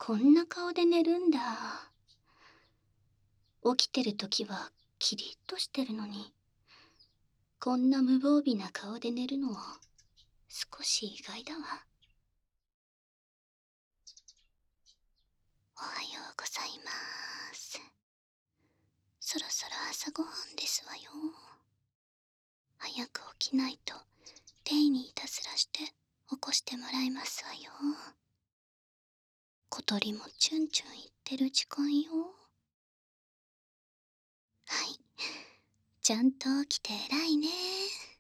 こんな顔で寝るんだ。起きてるときはキリッとしてるのに、こんな無防備な顔で寝るの少し意外だわ。おはようございます。そろそろ朝ごはんですわよ。早く起きないとテイにいたずらして起こしてもらいますわよ。小鳥もチュンチュン言ってる時間よ。はい、ちゃんと起きて偉いね。